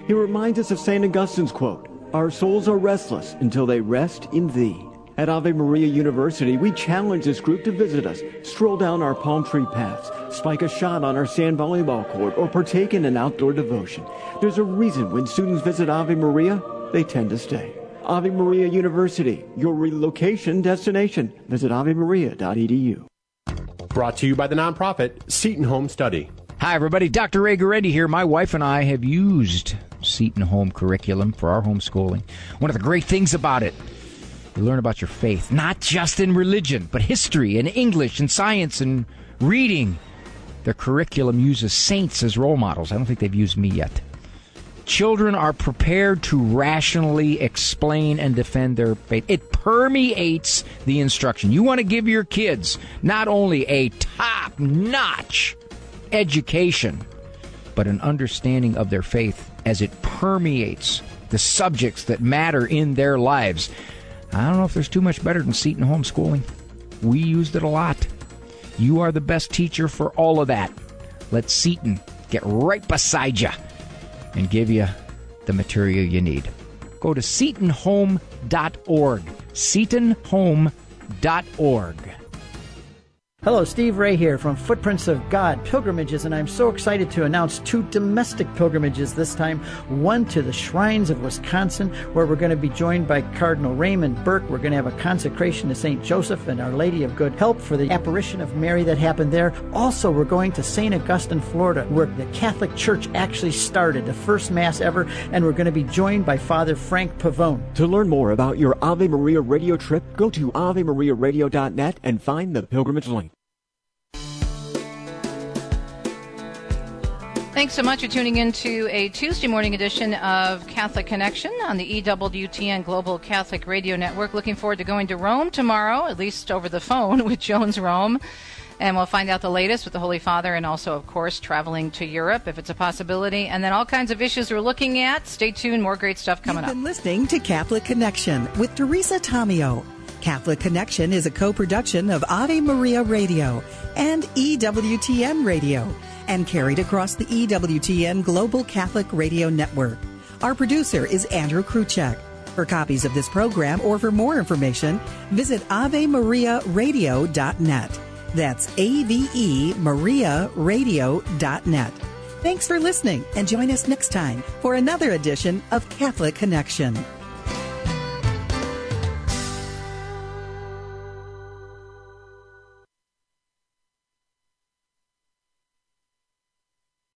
He reminds us of St. Augustine's quote, "Our souls are restless until they rest in thee." At Ave Maria University, we challenge this group to visit us, stroll down our palm tree paths, spike a shot on our sand volleyball court, or partake in an outdoor devotion. There's a reason when students visit Ave Maria, they tend to stay. Ave Maria University, your relocation destination. Visit avemaria.edu. Brought to you by the nonprofit Seton Home Study. Hi, everybody. Dr. Ray Guarendi here. My wife and I have used Seton Home curriculum for our homeschooling. One of the great things about it, you learn about your faith, not just in religion, but history and English and science and reading. Their curriculum uses saints as role models. I don't think they've used me yet. Children are prepared to rationally explain and defend their faith. It permeates the instruction. You want to give your kids not only a top-notch education, but an understanding of their faith as it permeates the subjects that matter in their lives. I don't know if there's too much better than Seton homeschooling. We used it a lot. You are the best teacher for all of that. Let Seton get right beside you and give you the material you need. Go to SetonHome.org. SetonHome.org. Hello, Steve Ray here from Footprints of God Pilgrimages, and I'm so excited to announce 2 domestic pilgrimages this time. One to the Shrines of Wisconsin, where we're going to be joined by Cardinal Raymond Burke. We're going to have a consecration to St. Joseph and Our Lady of Good Help for the apparition of Mary that happened there. Also, we're going to St. Augustine, Florida, where the Catholic Church actually started, the first Mass ever, and we're going to be joined by Father Frank Pavone. To learn more about your Ave Maria radio trip, go to AveMariaRadio.net and find the pilgrimage link. Thanks so much for tuning in to a Tuesday morning edition of Catholic Connection on the EWTN Global Catholic Radio Network. Looking forward to going to Rome tomorrow, at least over the phone with Jones Rome. And we'll find out the latest with the Holy Father and also, of course, traveling to Europe if it's a possibility. And then all kinds of issues we're looking at. Stay tuned. More great stuff coming up. You've been listening to Catholic Connection with Teresa Tomeo. Catholic Connection is a co-production of Ave Maria Radio and EWTN Radio, and carried across the EWTN Global Catholic Radio Network. Our producer is Andrew Kruchek. For copies of this program or for more information, visit AveMariaRadio.net. That's AveMariaRadio.net. Thanks for listening, and join us next time for another edition of Catholic Connection.